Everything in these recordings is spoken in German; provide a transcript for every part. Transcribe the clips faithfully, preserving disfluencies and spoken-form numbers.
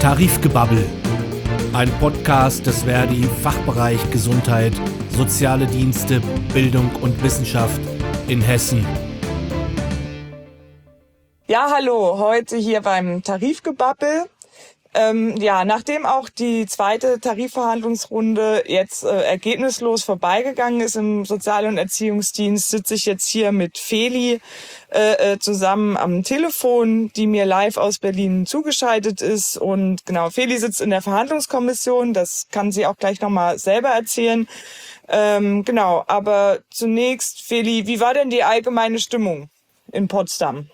Tarifgebabbel, ein Podcast des Verdi Fachbereich Gesundheit, Soziale Dienste, Bildung und Wissenschaft in Hessen. Ja, hallo, heute hier beim Tarifgebabbel. Ähm, ja, nachdem auch die zweite Tarifverhandlungsrunde jetzt äh, ergebnislos vorbeigegangen ist im Sozial- und Erziehungsdienst, sitze ich jetzt hier mit Feli äh, zusammen am Telefon, die mir live aus Berlin zugeschaltet ist. Und genau, Feli sitzt in der Verhandlungskommission, das kann sie auch gleich nochmal selber erzählen. Ähm, genau, aber zunächst, Feli, wie war denn die allgemeine Stimmung in Potsdam?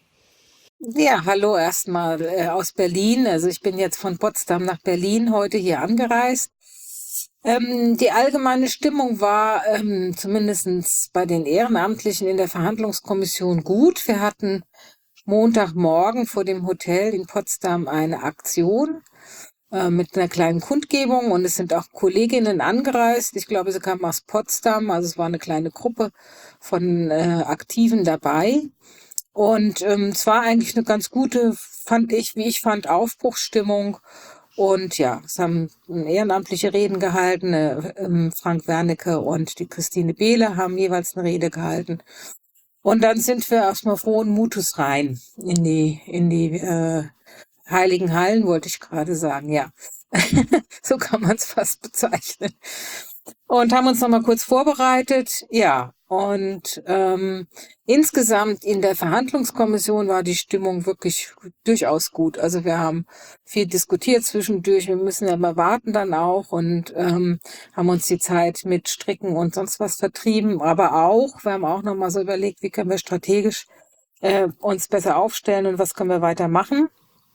Ja, hallo erstmal äh, aus Berlin. Also ich bin jetzt von Potsdam nach Berlin heute hier angereist. Ähm, die allgemeine Stimmung war ähm, zumindest bei den Ehrenamtlichen in der Verhandlungskommission gut. Wir hatten Montagmorgen vor dem Hotel in Potsdam eine Aktion äh, mit einer kleinen Kundgebung und es sind auch Kolleginnen angereist. Ich glaube, sie kamen aus Potsdam, also es war eine kleine Gruppe von äh, Aktiven dabei. Und ähm, es war eigentlich eine ganz gute, fand ich, wie ich fand, Aufbruchsstimmung. Und ja, es haben ehrenamtliche Reden gehalten. Äh, ähm, Frank Wernicke und die Christine Behle haben jeweils eine Rede gehalten. Und dann sind wir erstmal frohen Mutes rein in die, in die äh, Heiligen Hallen, wollte ich gerade sagen, ja. So kann man es fast bezeichnen. Und haben uns nochmal kurz vorbereitet, ja. Und ähm, insgesamt in der Verhandlungskommission war die Stimmung wirklich durchaus gut. Also wir haben viel diskutiert zwischendurch. Wir müssen ja mal warten dann auch und ähm, haben uns die Zeit mit Stricken und sonst was vertrieben. Aber auch, wir haben auch nochmal so überlegt, wie können wir strategisch äh, uns besser aufstellen und was können wir weitermachen.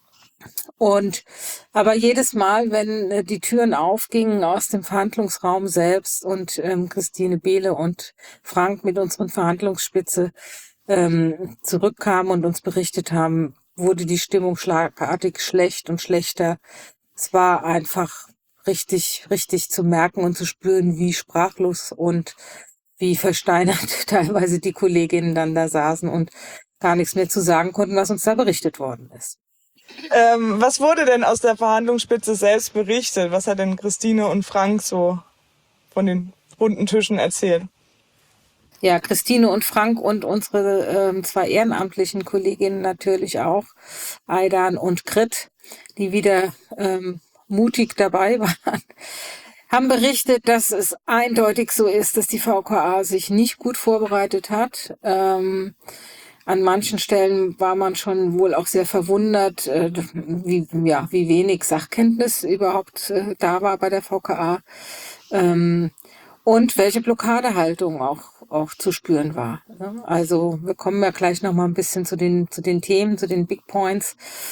Und aber jedes Mal, wenn äh, die Türen aufgingen aus dem Verhandlungsraum selbst und ähm, Christine Behle und Frank mit unseren Verhandlungsspitze ähm, zurückkamen und uns berichtet haben, wurde die Stimmung schlagartig schlecht und schlechter. Es war einfach richtig, richtig zu merken und zu spüren, wie sprachlos und wie versteinert teilweise die Kolleginnen dann da saßen und gar nichts mehr zu sagen konnten, was uns da berichtet worden ist. Ähm, was wurde denn aus der Verhandlungsspitze selbst berichtet? Was hat denn Christine und Frank so von den runden Tischen erzählt? Ja, Christine und Frank und unsere ähm, zwei ehrenamtlichen Kolleginnen natürlich auch, Aidan und Grit, die wieder ähm, mutig dabei waren, haben berichtet, dass es eindeutig so ist, dass die V K A sich nicht gut vorbereitet hat. Ähm, An manchen Stellen war man schon wohl auch sehr verwundert, äh, wie, ja, wie wenig Sachkenntnis überhaupt äh, da war bei der V K A ähm, und welche Blockadehaltung auch, auch zu spüren war. Ne? Also wir kommen ja gleich noch mal ein bisschen zu den, zu den Themen, zu den Big Points.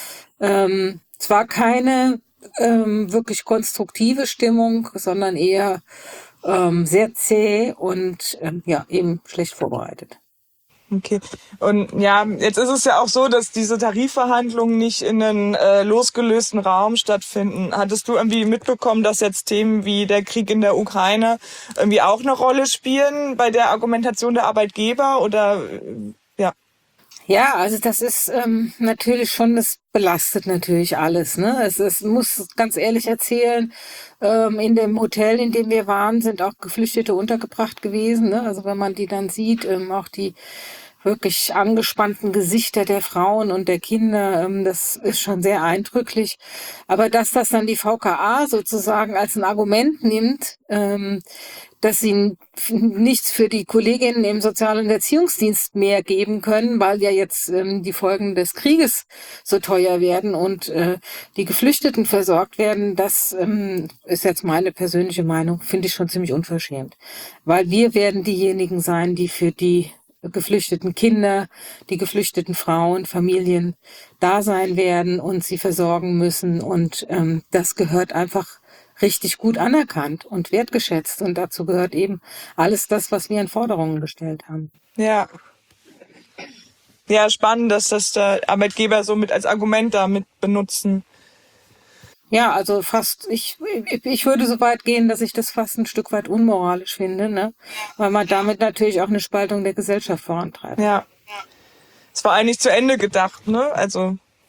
Ähm, es war keine ähm, wirklich konstruktive Stimmung, sondern eher ähm, sehr zäh und ähm, ja eben schlecht vorbereitet. Okay. Und ja, jetzt ist es ja auch so, dass diese Tarifverhandlungen nicht in einem äh, losgelösten Raum stattfinden. Hattest du irgendwie mitbekommen, dass jetzt Themen wie der Krieg in der Ukraine irgendwie auch eine Rolle spielen bei der Argumentation der Arbeitgeber oder äh, ja? Ja, also das ist ähm, natürlich schon, das belastet natürlich alles. Ne? Es, es muss ganz ehrlich erzählen, ähm, in dem Hotel, in dem wir waren, sind auch Geflüchtete untergebracht gewesen. Ne? Also wenn man die dann sieht, ähm, auch die wirklich angespannten Gesichter der Frauen und der Kinder, ähm, das ist schon sehr eindrücklich. Aber dass das dann die V K A sozusagen als ein Argument nimmt, ähm, dass sie nichts für die Kolleginnen im Sozial- und Erziehungsdienst mehr geben können, weil ja jetzt ähm, die Folgen des Krieges so teuer werden und äh, die Geflüchteten versorgt werden, das ähm, ist jetzt meine persönliche Meinung, finde ich schon ziemlich unverschämt. Weil wir werden diejenigen sein, die für die geflüchteten Kinder, die geflüchteten Frauen, Familien da sein werden und sie versorgen müssen. Und ähm, das gehört einfach richtig gut anerkannt und wertgeschätzt. Und dazu gehört eben alles das, was wir in Forderungen gestellt haben. Ja. Ja, spannend, dass das der Arbeitgeber so mit als Argument damit benutzen. Ja, also fast, ich, ich würde so weit gehen, dass ich das fast ein Stück weit unmoralisch finde, ne? Weil man damit natürlich auch eine Spaltung der Gesellschaft vorantreibt. Ja. Es war eigentlich zu Ende gedacht, ne? Also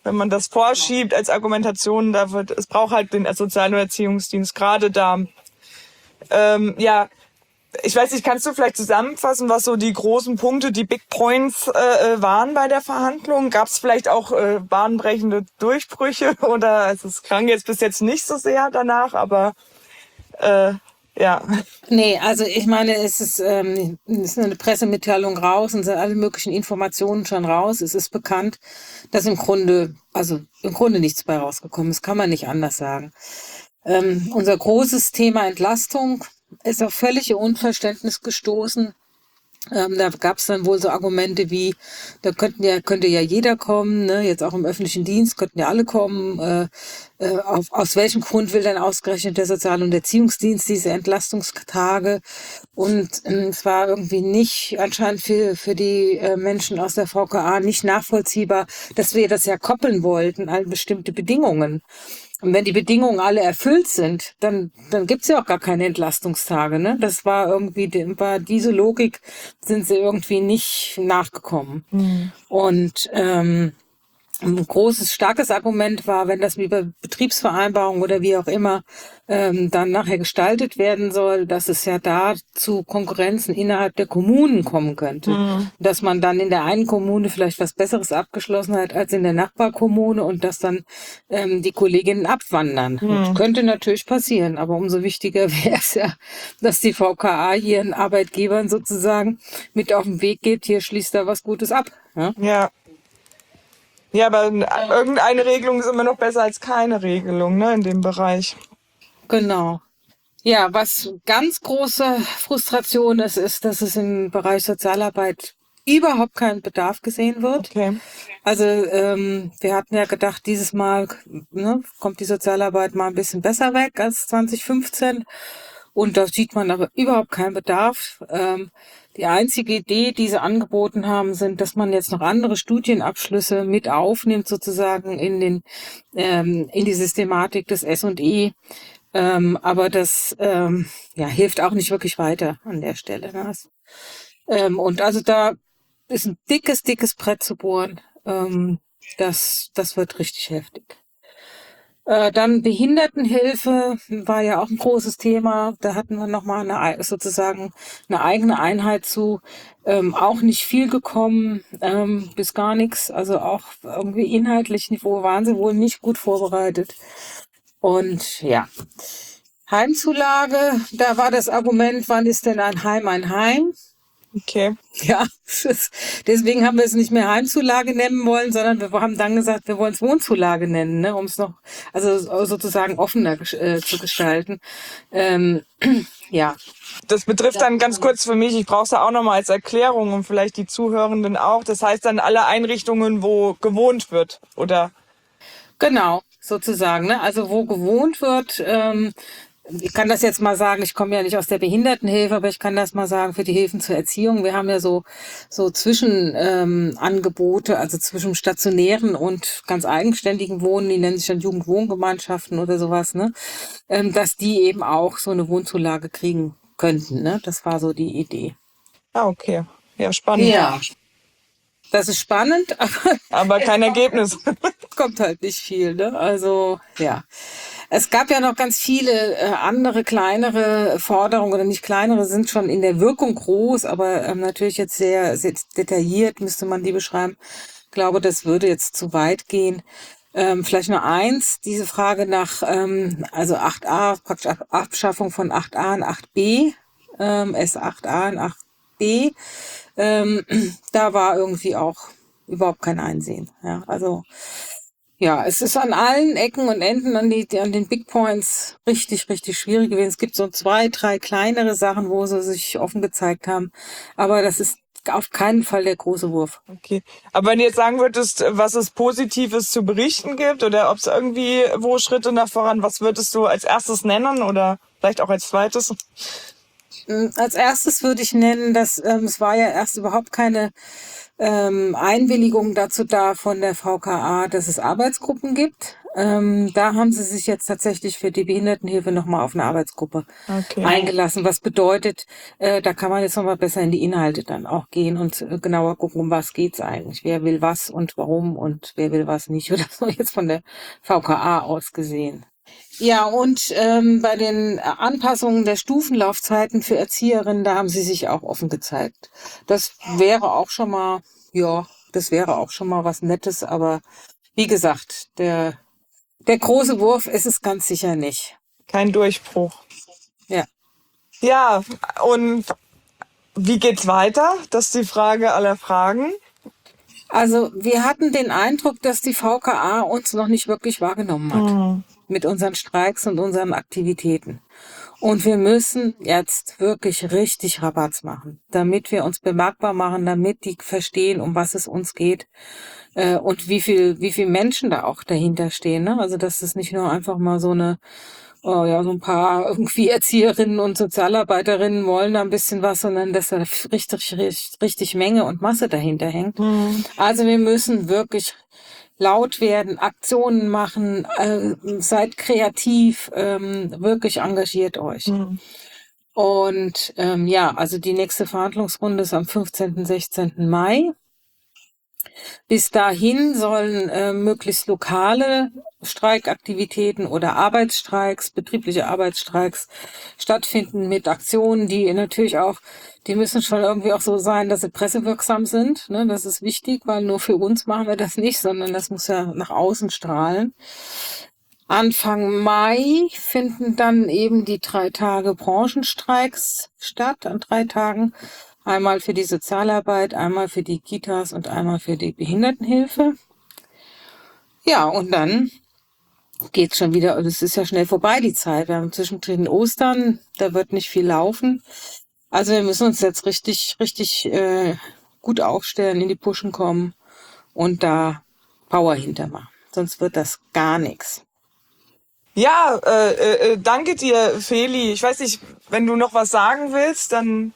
wenn man das vorschiebt als Argumentation, da wird, es braucht halt den Sozial- und Erziehungsdienst gerade da. Ähm, ja, ich weiß nicht, kannst du vielleicht zusammenfassen, was so die großen Punkte, die Big Points äh, waren bei der Verhandlung? Gab es vielleicht auch äh, bahnbrechende Durchbrüche oder also es klang jetzt bis jetzt nicht so sehr danach, aber äh, ja. Nee, also ich meine, es ist, ähm, es ist eine Pressemitteilung raus und sind alle möglichen Informationen schon raus. Es ist bekannt, dass im Grunde, also im Grunde nichts bei rausgekommen ist, kann man nicht anders sagen. Ähm, unser großes Thema Entlastung ist auf völlige Unverständnis gestoßen. Ähm, da gab es dann wohl so Argumente wie, da könnten ja, könnte ja jeder kommen, ne? Jetzt auch im öffentlichen Dienst könnten ja alle kommen. Äh, äh, auf, aus welchem Grund will denn ausgerechnet der Sozial- und Erziehungsdienst diese Entlastungstage? Und ähm, es war irgendwie nicht anscheinend für, für die äh, Menschen aus der V K A nicht nachvollziehbar, dass wir das ja koppeln wollten an bestimmte Bedingungen. Und wenn die Bedingungen alle erfüllt sind, dann, dann gibt's ja auch gar keine Entlastungstage, ne? Das war irgendwie, war diese Logik, sind sie irgendwie nicht nachgekommen. Mhm. Und ähm, ein großes, starkes Argument war, wenn das über Betriebsvereinbarung oder wie auch immer ähm, dann nachher gestaltet werden soll, dass es ja da zu Konkurrenzen innerhalb der Kommunen kommen könnte. Mhm. Dass man dann in der einen Kommune vielleicht was Besseres abgeschlossen hat als in der Nachbarkommune und dass dann ähm, die Kolleginnen abwandern. Mhm. Das könnte natürlich passieren, aber umso wichtiger wäre es ja, dass die V K A hier ihren Arbeitgebern sozusagen mit auf den Weg geht, hier schließt da was Gutes ab. Ja. Ja. Ja, aber irgendeine Regelung ist immer noch besser als keine Regelung, ne, in dem Bereich. Genau. Ja, was ganz große Frustration ist, ist, dass es im Bereich Sozialarbeit überhaupt kein Bedarf gesehen wird. Okay. Also ähm, wir hatten ja gedacht, dieses Mal ne, kommt die Sozialarbeit mal ein bisschen besser weg als zwanzig fünfzehn. Und da sieht man aber überhaupt keinen Bedarf. Ähm, die einzige Idee, die sie angeboten haben, sind, dass man jetzt noch andere Studienabschlüsse mit aufnimmt, sozusagen in den ähm, in die Systematik des S und E. Ähm, aber das ähm, ja, hilft auch nicht wirklich weiter an der Stelle. Ne? Ähm, und also da ist ein dickes, dickes Brett zu bohren. Ähm, das, das wird richtig heftig. Äh, dann Behindertenhilfe war ja auch ein großes Thema. Da hatten wir nochmal eine, sozusagen eine eigene Einheit zu. Ähm, auch nicht viel gekommen, ähm, bis gar nichts. Also auch irgendwie inhaltlich Niveau waren sie wohl nicht gut vorbereitet. Und ja, Heimzulage, da war das Argument, wann ist denn ein Heim ein Heim? Okay. Ja, deswegen haben wir es nicht mehr Heimzulage nennen wollen, sondern wir haben dann gesagt, wir wollen es Wohnzulage nennen, ne, um es noch, also sozusagen offener äh, zu gestalten. Ähm, ja. Das betrifft dann ganz kurz für mich, ich brauche es ja auch nochmal als Erklärung und vielleicht die Zuhörenden auch. Das heißt dann alle Einrichtungen, wo gewohnt wird, oder? Genau, sozusagen, ne? Also wo gewohnt wird, ähm, ich kann das jetzt mal sagen, ich komme ja nicht aus der Behindertenhilfe, aber ich kann das mal sagen für die Hilfen zur Erziehung. Wir haben ja so so Zwischenangebote, ähm, also zwischen stationären und ganz eigenständigen Wohnen, die nennen sich dann Jugendwohngemeinschaften oder sowas, ne? Ähm, dass die eben auch so eine Wohnzulage kriegen könnten, ne? Das war so die Idee. Ah, okay. Ja, spannend. Ja. Das ist spannend, aber, aber kein Ergebnis. Kommt halt nicht viel, ne? Also, ja. Es gab ja noch ganz viele äh, andere kleinere Forderungen, oder nicht kleinere, sind schon in der Wirkung groß, aber ähm, natürlich jetzt sehr, sehr detailliert müsste man die beschreiben. Ich glaube, das würde jetzt zu weit gehen. Ähm, vielleicht nur eins, diese Frage nach, ähm, also acht a, praktisch Abschaffung von acht a und acht b, ähm, S acht a und acht b. Ähm, da war irgendwie auch überhaupt kein Einsehen. Ja, also ja, es ist an allen Ecken und Enden an, die, an den Big Points richtig, richtig schwierig gewesen. Es gibt so zwei, drei kleinere Sachen, wo sie sich offen gezeigt haben. Aber das ist auf keinen Fall der große Wurf. Okay. Aber wenn du jetzt sagen würdest, was es Positives zu berichten gibt oder ob es irgendwie wo Schritte nach voran, was würdest du als erstes nennen oder vielleicht auch als zweites? Als erstes würde ich nennen, dass ähm, es war ja erst überhaupt keine ähm, Einwilligung dazu da von der V K A, dass es Arbeitsgruppen gibt. ähm, da haben sie sich jetzt tatsächlich für die Behindertenhilfe nochmal auf eine Arbeitsgruppe Okay. eingelassen. Was bedeutet, äh, da kann man jetzt nochmal besser in die Inhalte dann auch gehen und äh, genauer gucken, um was geht's eigentlich. Wer will was und warum und wer will was nicht. Oder so jetzt von der V K A aus gesehen. Ja, und ähm, bei den Anpassungen der Stufenlaufzeiten für Erzieherinnen, da haben sie sich auch offen gezeigt. Das wäre auch schon mal, ja, das wäre auch schon mal was Nettes, aber wie gesagt, der, der große Wurf ist es ganz sicher nicht. Kein Durchbruch. Ja. Ja, und wie geht's weiter? Das ist die Frage aller Fragen. Also wir hatten den Eindruck, dass die V K A uns noch nicht wirklich wahrgenommen hat. Mhm. Mit unseren Streiks und unseren Aktivitäten. Und wir müssen jetzt wirklich richtig Rabatz machen, damit wir uns bemerkbar machen, damit die verstehen, um was es uns geht äh, und wie viel wie viel Menschen da auch dahinter stehen. Ne? Also dass das nicht nur einfach mal so eine, oh ja, so ein paar irgendwie Erzieherinnen und Sozialarbeiterinnen wollen da ein bisschen was, sondern dass da richtig, richtig, richtig Menge und Masse dahinter hängt. Mhm. Also wir müssen wirklich laut werden, Aktionen machen, äh, seid kreativ, ähm, wirklich engagiert euch. Mhm. Und ähm, ja, also die nächste Verhandlungsrunde ist am fünfzehnten, sechzehnten Mai. Bis dahin sollen äh, möglichst lokale Streikaktivitäten oder Arbeitsstreiks, betriebliche Arbeitsstreiks stattfinden mit Aktionen, die natürlich auch, die müssen schon irgendwie auch so sein, dass sie pressewirksam sind. Ne? Das ist wichtig, weil nur für uns machen wir das nicht, sondern das muss ja nach außen strahlen. Anfang Mai finden dann eben die drei Tage Branchenstreiks statt, an drei Tagen. Einmal für die Sozialarbeit, einmal für die Kitas und einmal für die Behindertenhilfe. Ja, und dann geht's schon wieder, es ist ja schnell vorbei, die Zeit. Wir haben zwischendrin Ostern, da wird nicht viel laufen. Also wir müssen uns jetzt richtig, richtig äh, gut aufstellen, in die Puschen kommen und da Power hintermachen. Sonst wird das gar nichts. Ja, äh, äh, danke dir, Feli. Ich weiß nicht, wenn du noch was sagen willst, dann...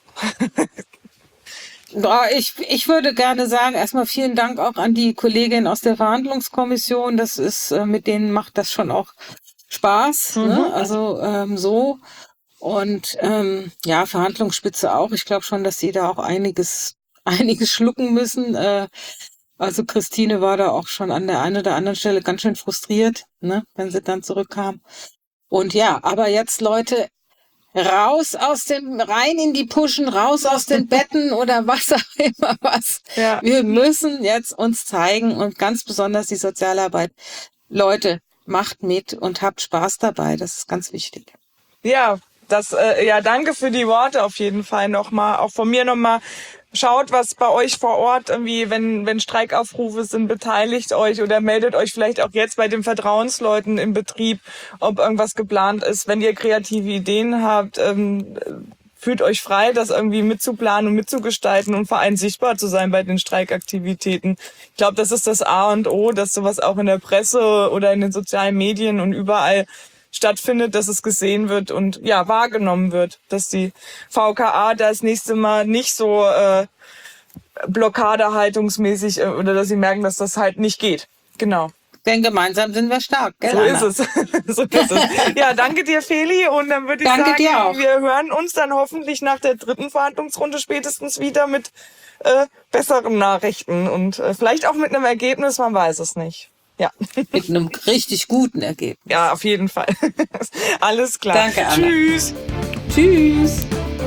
Ja, ich, ich würde gerne sagen, erstmal vielen Dank auch an die Kollegin aus der Verhandlungskommission. Das ist, äh, mit denen macht das schon auch Spaß. Mhm. Ne? Also ähm, so. Und ähm, ja, Verhandlungsspitze auch. Ich glaube schon, dass sie da auch einiges, einiges schlucken müssen. Äh, also Christine war da auch schon an der einen oder anderen Stelle ganz schön frustriert, ne, wenn sie dann zurückkam. Und ja, aber jetzt, Leute, raus aus dem, rein in die Puschen, raus aus den Betten oder was auch immer was. Ja. Wir müssen jetzt uns zeigen und ganz besonders die Sozialarbeit. Leute, macht mit und habt Spaß dabei. Das ist ganz wichtig. Ja, das, äh, ja, danke für die Worte auf jeden Fall nochmal. Auch von mir nochmal. Schaut, was bei euch vor Ort irgendwie, wenn, wenn Streikaufrufe sind, beteiligt euch oder meldet euch vielleicht auch jetzt bei den Vertrauensleuten im Betrieb, ob irgendwas geplant ist. Wenn ihr kreative Ideen habt, ähm, fühlt euch frei, das irgendwie mitzuplanen und mitzugestalten und vor allem sichtbar zu sein bei den Streikaktivitäten. Ich glaube, das ist das A und O, dass sowas auch in der Presse oder in den sozialen Medien und überall stattfindet, dass es gesehen wird und ja wahrgenommen wird, dass die V K A das nächste Mal nicht so äh, blockadehaltungsmäßig äh, oder dass sie merken, dass das halt nicht geht. Genau. Denn gemeinsam sind wir stark, gell, So Anna? ist es. So ist es. Ja, danke dir, Feli. Und dann würde ich Danke sagen, dir auch. wir hören uns dann hoffentlich nach der dritten Verhandlungsrunde spätestens wieder mit äh, besseren Nachrichten und äh, vielleicht auch mit einem Ergebnis, man weiß es nicht. Ja. Mit einem richtig guten Ergebnis. Ja, auf jeden Fall. Alles klar. Danke, Anna. Tschüss. Tschüss.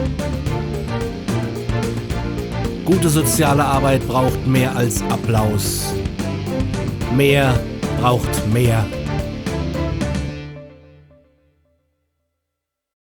Gute soziale Arbeit braucht mehr als Applaus. Mehr braucht mehr.